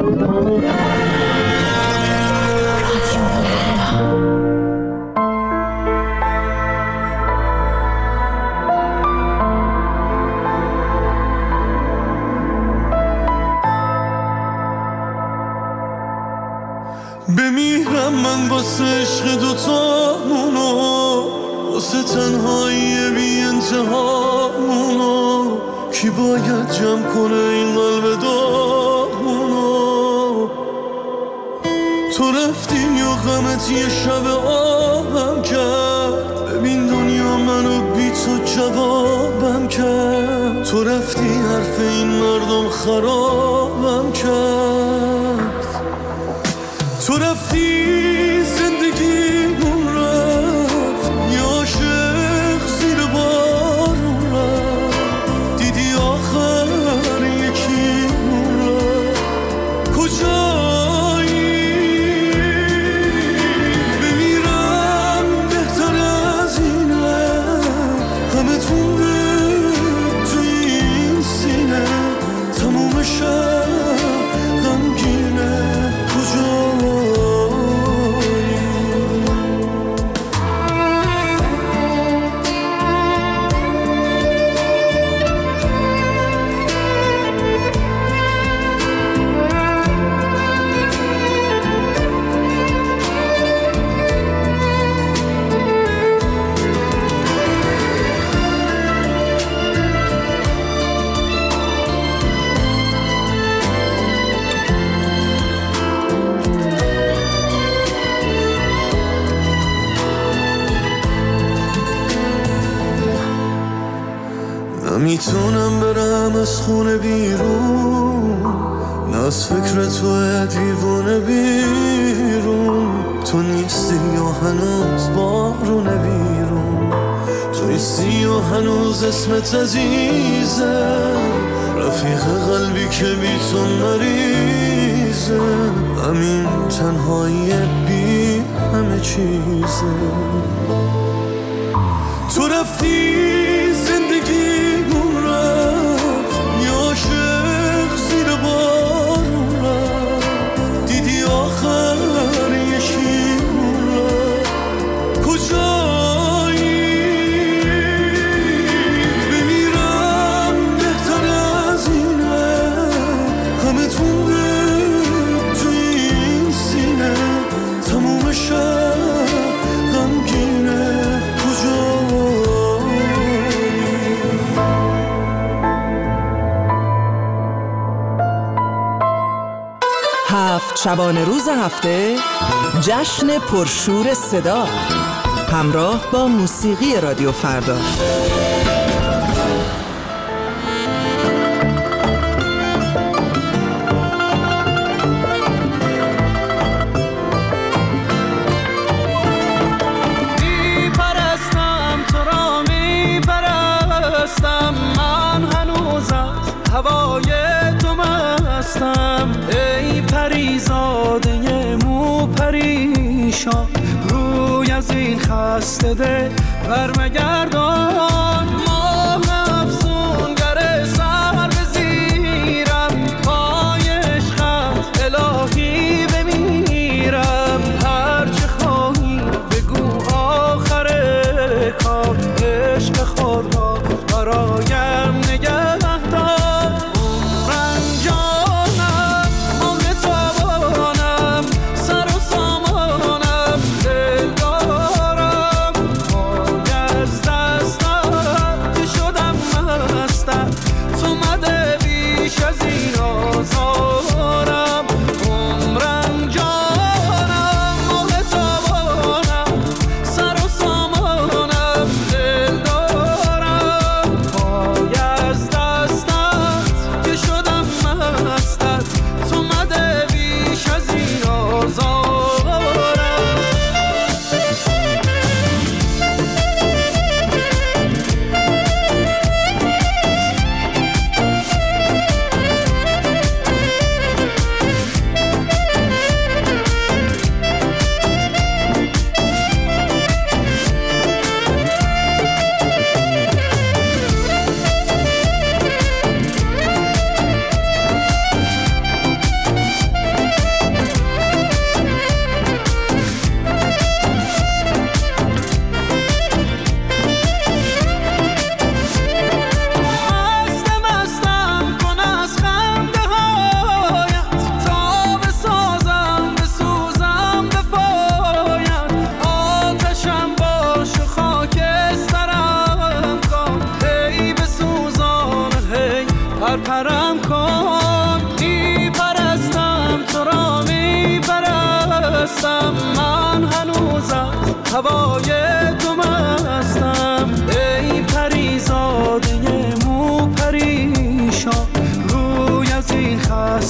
بمیرم من واسه عشق دوتامونو، واسه تنهایی بی انتهامونو. کی باید جمع کنه این قلب داغونو؟ تو رفتی یا غمت یه شب آبم کرد. ببین دنیا منو بی تو جوابم کرد. تو رفتی حرف این مردم خرابم کرد. تو رفتی زندگیمون رفت، یه عاشق زیر بارون رفت. دیدی آخر یکیمون رفت. کجایی؟ بمیرم بهتر از اینه، همه تونده تو این سینه. تموم شب غمگینه. نمیتونم برم از خونه بیرون، نه از فکر تو دیوونه بیرون. تو نیستی یا هنوز بارونه بیرون، تو نیستی یا هنوز اسمت عزیزه. رفیق قلبی که بی تو مریضه، همین تنهایی بی همه چیزه. تو رفتی زندگیمون رفت، یه عاشق زیر بارون رفت. دیدی آخر یکیمون رفت. کجایی؟ بمیرم بهتر از اینه، همه تونده تو این سینه. تموم شب غمگینه. هفت شبانه روز هفته جشن پرشور صدا همراه با موسیقی رادیو فردا. میپرستم تو را میپرستم، من هنوز از هوای تو مستم. ای پریزاده مو پریشان، روی از این خسته دل برمگردان. ماه افسونگر سر بزیرم، پای عشقت الهی بمیرم. هرچه خواهی بگو آخر کار، عشق خود را برایم نگه دار.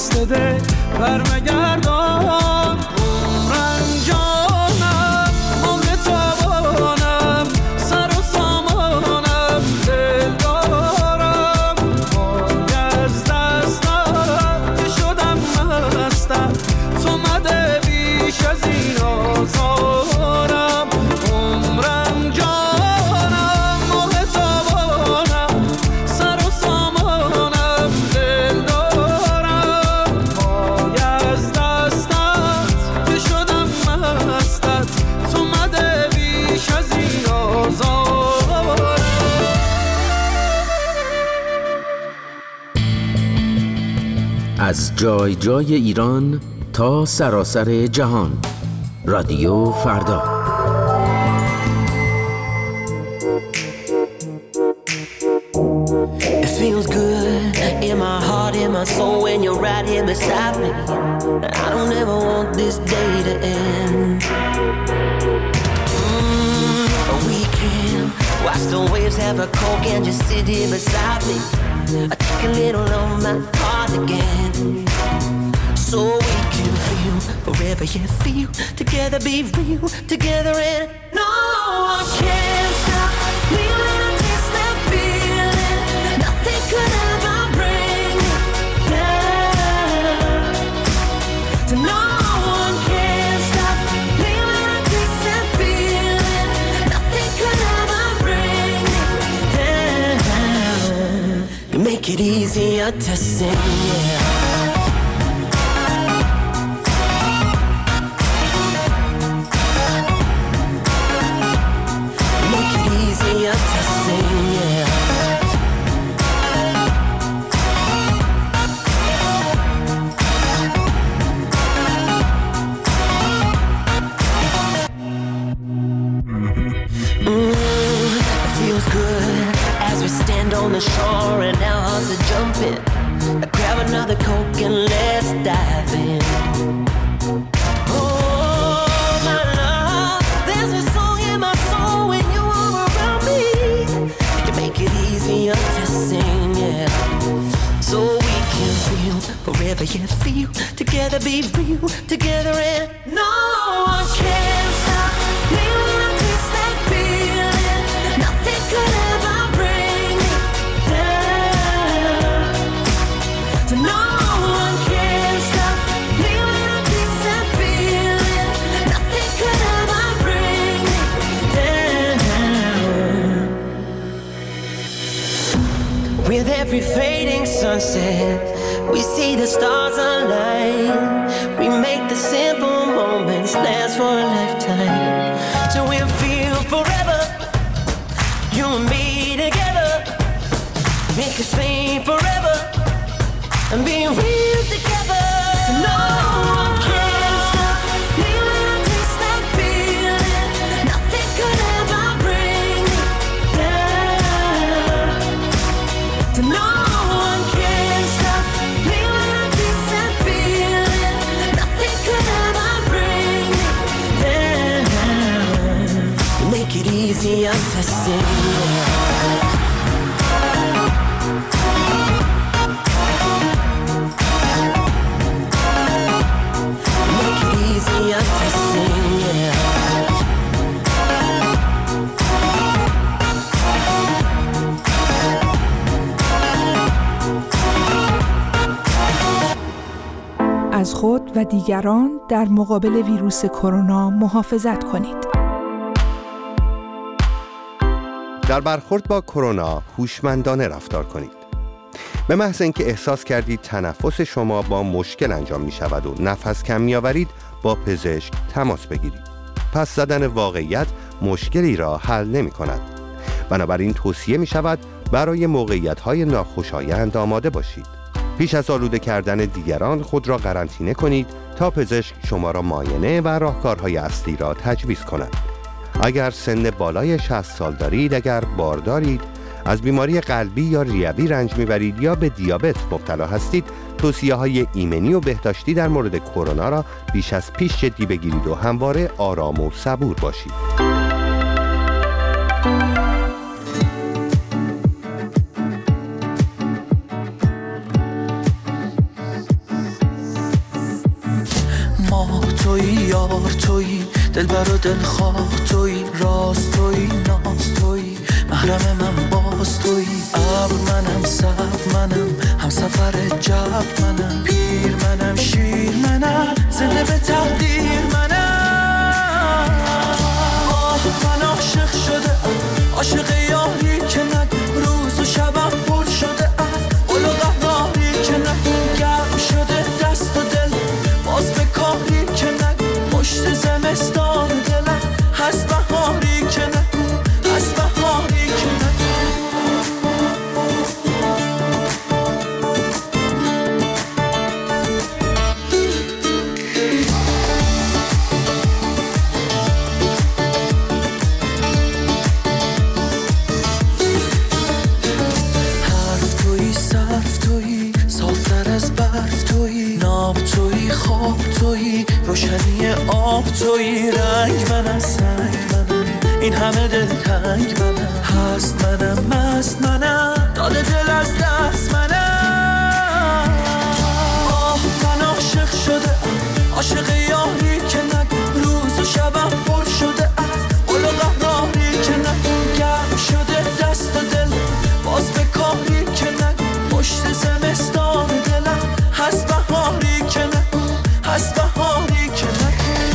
پست ده برمگردان. عمرم جانم عمر تابانم سر و سامانم دل دارم پای از دستم که شدم مستم تو مده بیش از این آزارم. عمرم جانم ماه تابانم سر و سامانم دل دارم پای از دستت که شدم مستت تو مده بیش از این آزارم. از جای جای ایران تا سراسر جهان، رادیو فردا. It feels good in my heart, in my soul when you're right here beside me. I don't ever want this day to end. We can watch the waves, have a coke and just sit here beside me. I take a little of my heart again, so we can feel forever, yeah, feel together, be real together, and no one can stop me when I taste that feeling. Nothing could ever bring me down. So no one can stop me when I taste that feeling. Nothing could ever bring me down. You make it easier to sing, yeah. To sing, yeah. It feels good as we stand on the shore and our hearts are jumping. Grab another Coke and let's dive in. To sing, yeah, so we can feel forever, yeah, feel together, be real together, and no one can stop me when I taste that feeling. Nothing could ever bring me down. So no one can stop me when I taste that feeling. Nothing could ever bring me down. With every fading sunset, we see the stars align. We make the simple moments last for a lifetime. So we'll feel forever, you and me together. Make us fade forever and be real together. No one can stop me when I taste that feeling. Nothing could ever bring me down. So no one can stop me when I taste that feeling. Nothing could ever bring me down. You make it easier to sing, yeah. Make it easier to sing, yeah. از خود و دیگران در مقابل ویروس کرونا محافظت کنید. در برخورد با کرونا هوشمندانه رفتار کنید. به محض اینکه احساس کردید تنفس شما با مشکل انجام می شود و نفس کم می آورید، با پزشک تماس بگیرید. پس زدن واقعیت مشکلی را حل نمی کند. بنابراین توصیه می شود برای موقعیت‌های ناخوشایند آماده باشید. پیش از آلوده کردن دیگران خود را قرنطینه کنید تا پزشک شما را معاینه و راهکارهای اصلی را تجویز کند. اگر سن بالای 60 سال دارید، اگر باردارید، از بیماری قلبی یا ریوی رنج میبرید یا به دیابت مبتلا هستید، توصیه‌های ایمنی و بهداشتی در مورد کرونا را بیش از پیش جدی بگیرید و همواره آرام و صبور باشید. یار تویی، دلبر و دلخواه تویی، راز تویی، ناز تویی، محرم من باز تویی. ابر منم، سبز منم، هم سفر جب منم، پیر منم، شیر منم، زنده به تقدیر منم. آه من عاشق شده، عاشق یاری که نگو روز و شبم پر شده از گل و قهاری که نگو گرم شده دست و دل باز به کاری که نگو پشت زمستان دلم هست بهاری که نگو هست بهاری که نگو. روشنی آب تویی، رنگ منم، سنگ منم، این همه دلتنگ منم، هست منم، مست منم، داده دل از دست منم. آه من عاشق شده، عاشق یاری که نگو روز و شبم پر شده از گل و قهاری که نگو گرم شده دست و دل باز به کاری که نگو پشت زمستان دلم هست بهاری که نگو هست بهاری که نگو.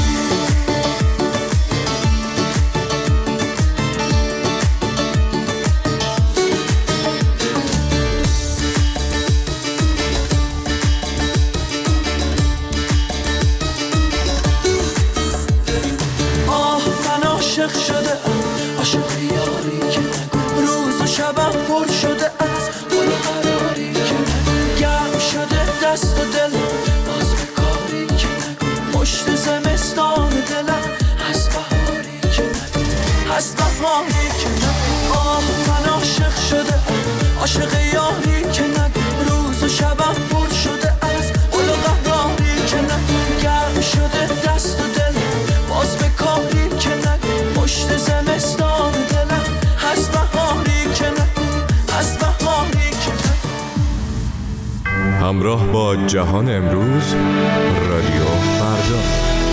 آه من عاشق شده، عاشق یاری که نگو روز و شبم پر شده از گل و قراری که نگو گرم شده دست و دل باز به کاری که نگو پشت زمستان دلم هست بهاری که نگو هست بهاری که نگو. آه من عاشق شده، عاشق یاری که نگو روز و شبم پر شده از گل و قهاری که نگو گرم شده دست و دل باز به کاری که نگو پشت زمستان دلم هست بهاری که نگو هست بهاری که نگو. همراه با جهان امروز، رادیو فردا.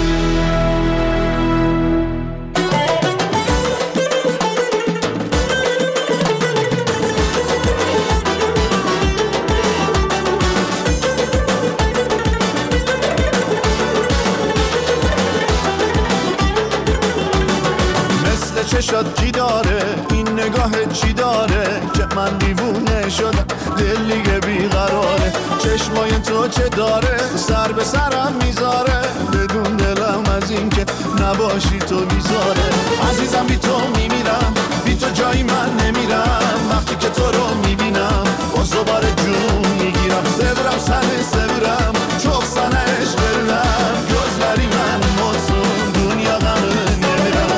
چشات کی داره، این نگاه چی داره که من دیوونه شدم، دل دیگه بیقراره. چشمای تو چه داره، سر به سرم میذاره، بدون دلم از این که نباشی تو بیزاره. عزیزم بی تو میمیرم، بی تو جایی من نمیرم، وقتی که تو رو میبینم باز دوباره جون میگیرم. سبرم سنه سبرم چوب سنه عشق برم، جزبری من مطمئن دنیا غمه نمیرم.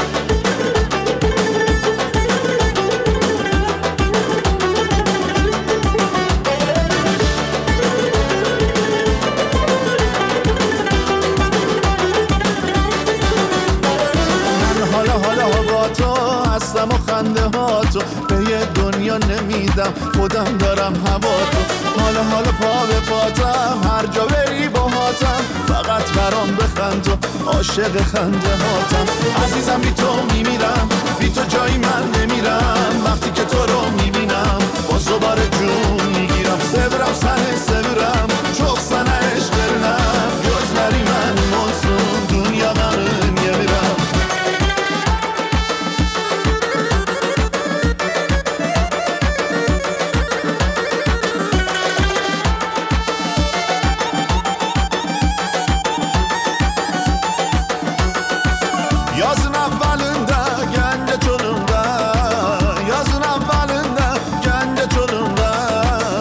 هستم و خنده ها تو به یه دنیا نمیدم، خودم دارم هوا تو. حالا پا به پاتم، هر جا بری با هاتم، فقط برام بخند تو، عاشق خنده هاتم. عزیزم بی تو میمیرم، بی تو جایی من نمیرم، وقتی که تو رو میبینم باز دوباره جون میگیرم. سبرم سنه سبرم چوب سنه عشق برنم، جزبری من مصون دنیا غمه نمیرم. Yazın avvalında, gence çolunda,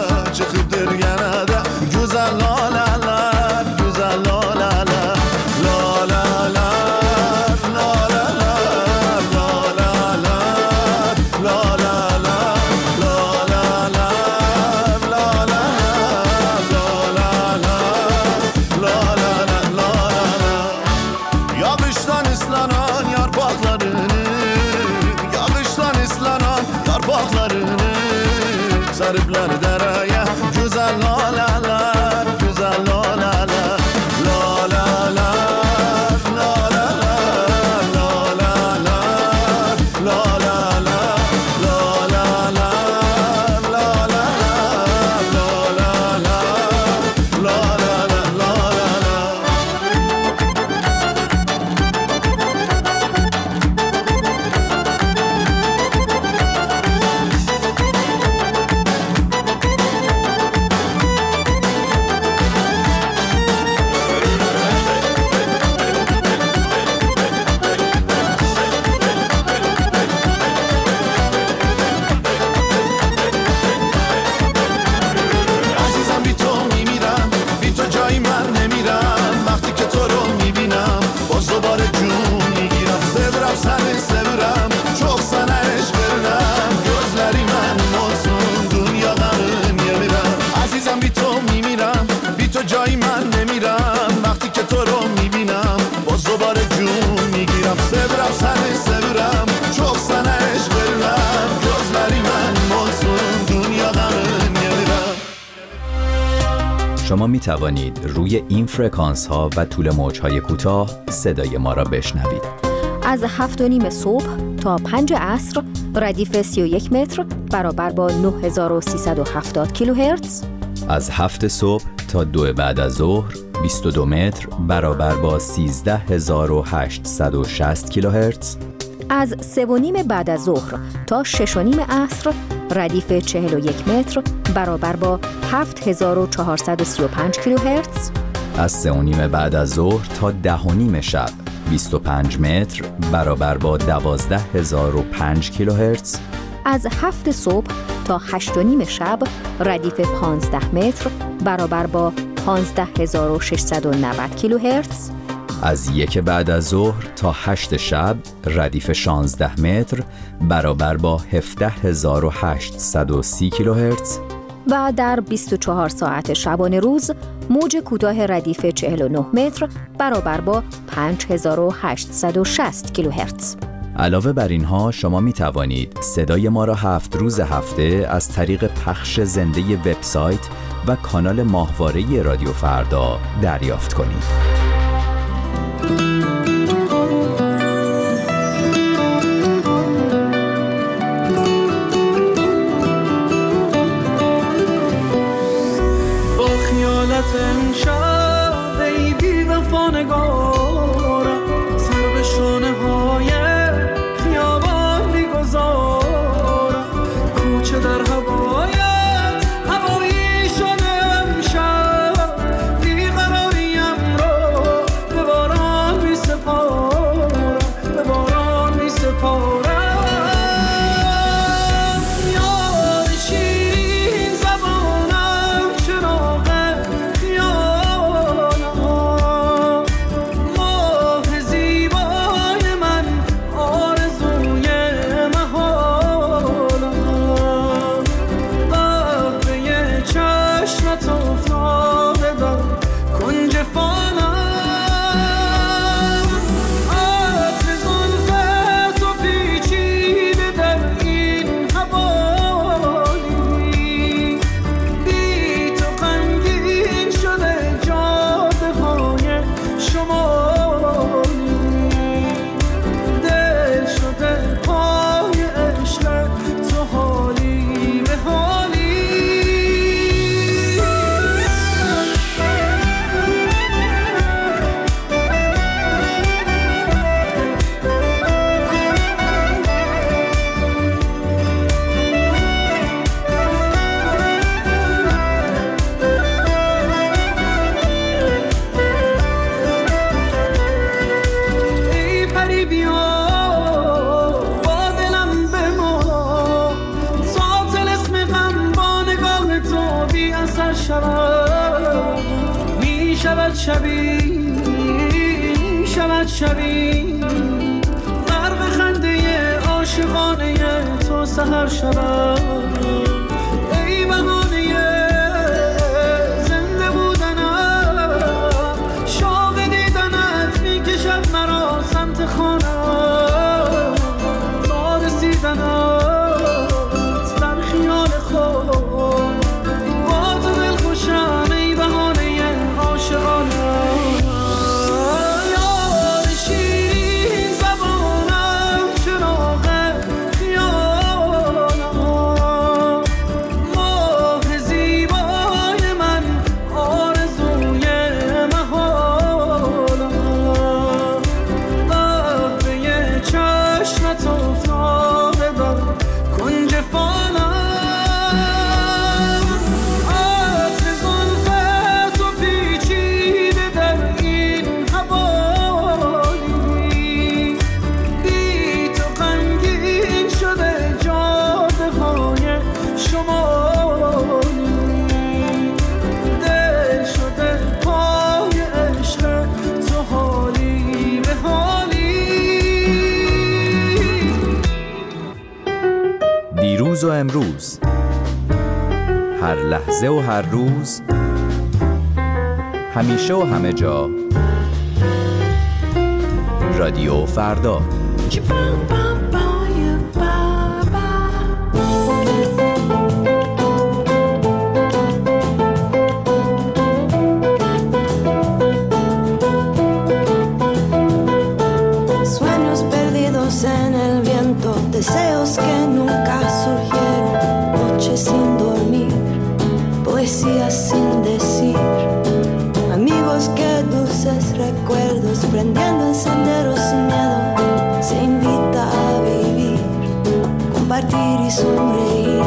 شما می توانید روی این فرکانس ها و طول موج های کوتاه صدای ما را بشنوید. از 7:30 صبح تا 5 عصر ردیف 31 متر برابر با 9370 کیلوهرتز. از 7 صبح تا 2 بعد از ظهر 22 متر برابر با 13860 کیلوهرتز. از 3:30 بعد از ظهر تا 6:30 عصر ردیف 41 متر برابر با 7435 کیلوهرتز. از 3:30 بعد از ظهر تا 10:30 شب 25 متر برابر با 12005 کیلوهرتز. از 7 صبح تا 8:30 شب ردیف 15 متر برابر با 15690 کیلوهرتز. از 1 بعد از ظهر تا 8 شب ردیف 16 متر برابر با 17830 کیلوهرتز. و در 24 ساعت شبانه روز موج کوتاه ردیف 49 متر برابر با 5860 کیلوهرتز. علاوه بر اینها شما می توانید صدای ما را 7 روز هفته از طریق پخش زنده وبسایت و کانال ماهواره رادیو فردا دریافت کنید. امشب ای بی وفا نگارم سر به شانه های خیابان میگذارم کوچه در هوایت هوایی شده امشب بیقراریم رو به باران میسپارم به باران میسپارم. شبی غرق خنده عاشقانه تو سحر شبم ای بهانه زنده بودنم شوق دیدنت میکشد مرا سمت خانم تا رسیدنت در خیال خود با تو دل خوشم ای بهانه عاشقانه. دیروز و امروز، هر لحظه و هر روز، همیشه و همه جا، رادیو فردا. amigos, qué dulces recuerdos, prendiendo encenderos sin miedo, se invita a vivir, compartir y sonreír.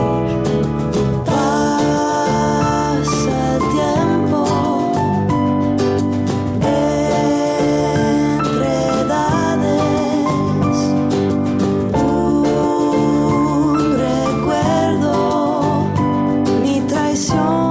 Pasa el tiempo entre edades, un recuerdo, mi traición.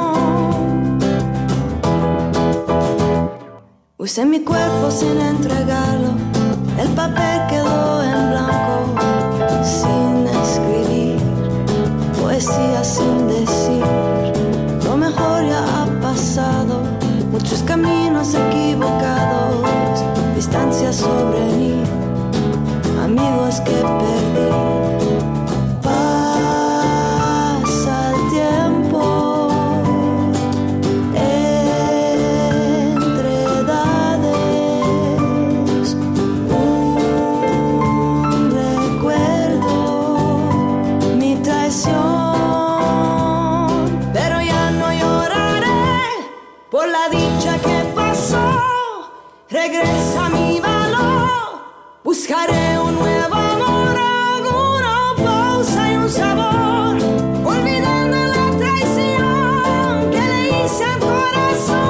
Usé mi cuerpo sin entregarlo, el papel quedó en blanco, sin escribir, poesía sin decir. Lo mejor ya ha pasado, muchos caminos equivocados, distancias sobre mí, amigos que perdí. Pasa el tiempo entre edades, un recuerdo, mi traición. Pero ya no lloraré por la dicha que pasó. Regresa mi valor, buscaré un nuevo amor, alguna pausa y un sabor, olvidando la traición que le hice al corazón.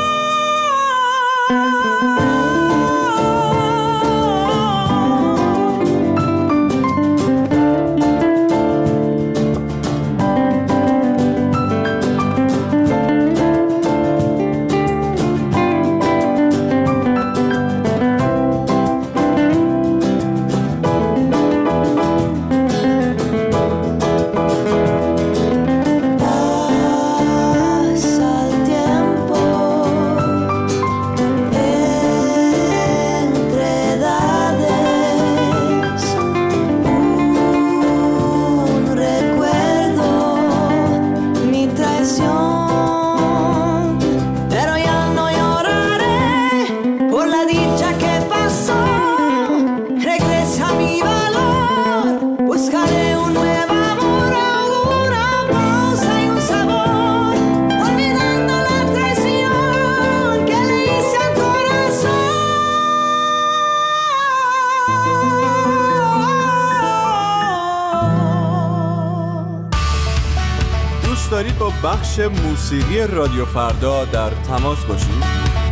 دارید با بخش موسیقی رادیو فردا در تماس باشید؟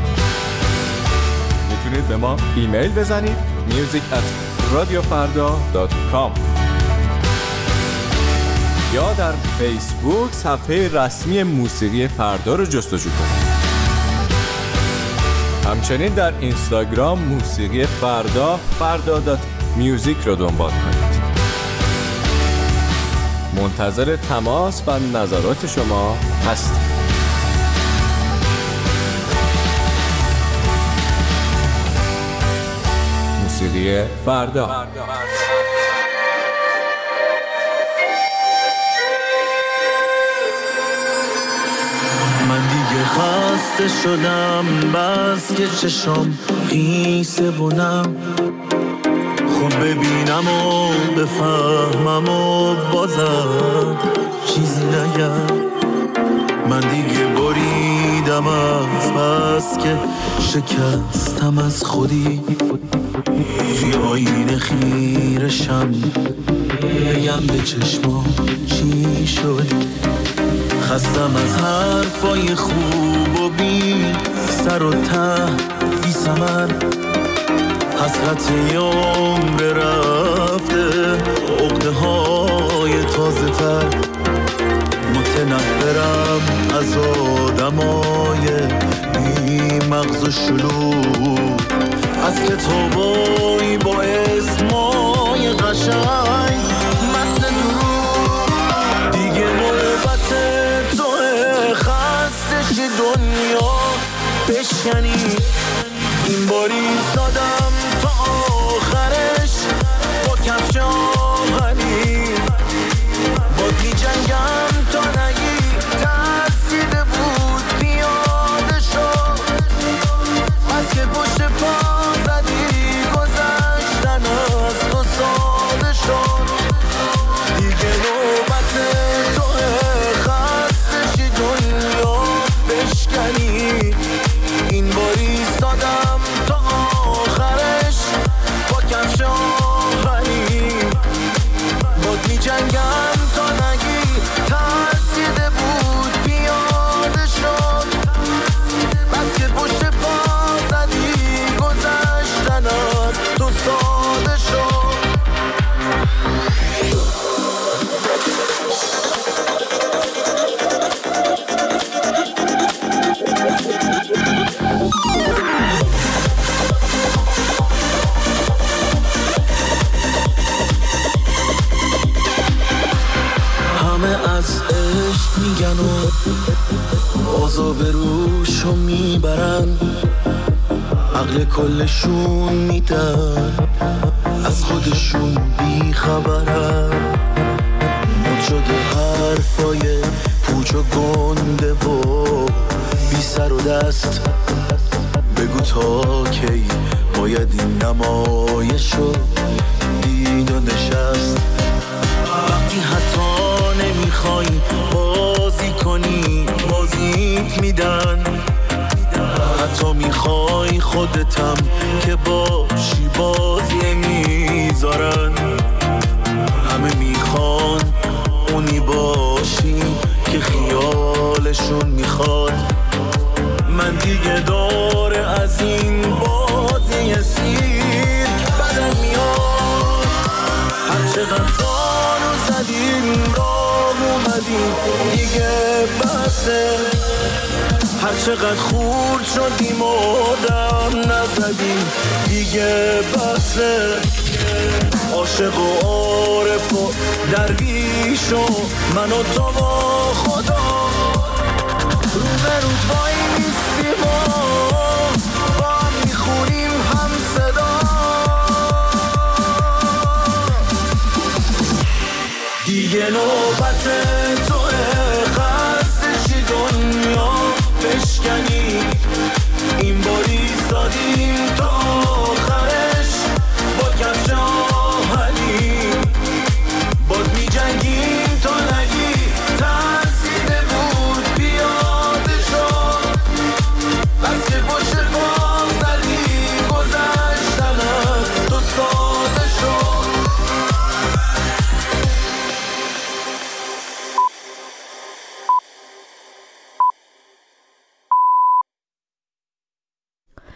میتونید به ما ایمیل بزنید music@radiofarda.com یا در فیسبوک صفحه رسمی موسیقی فردا رو جستجو کنید. همچنین در اینستاگرام موسیقی فردا farda.music رو دنبال کنید. منتظر تماس و نظرات شما هستیم. موسیقی فردا. من دیگه خسته شدم، بس که چشم خیسه بونم، خب ببینم و بفهمم و بازم چیزی نگم. من دیگه بریدم از بس که شکستم از خودی، توی آینه خیرشم بگم به چشمام چی شدی. خستم از حرفای خوب و بی سر و ته بی ثمر، حسرت عمر رفته، عقده های تازه تر. متنفرم از آدمای بی مغز و شلوغ، از کتابای با اسمای قشنگ متن دروغ. دیگه نوبت توه خسته شی دنیا بشکنی، این باری زدم تا آخرش با کفش آهنی، باد می جنگم تا نگی ترسیده بود پیاده شد، از که پشت پا زدی گذشتن از تو ساده شد. دیگه نوبت توه خسته شی دنیا بشکنی، آبروشو میبرن، عقل کلشون میدن، از خودشون بیخبرن. مد شده حرفای پوچ و گنده و بی سر و دست. بگو تا کی باید این نمایشو دید و نشست. وقتی حتی نمیخوای بازی کنی بازیت میدن، حتی میخوای خودتم که باشی بازی میذارن. همه میخوان اونی باشی که خیالشون میخواد. من دیگه داره از این بازی سیرک بدم میاد. هر چقدر زانو زدیم راه اومدیم دیگه بسه. هر چقدر خورد شدیم و دم نزدیم دیگه بسه. عاشق و عارف و درویش و من و تو و خدا رو به رو وای نیستیم و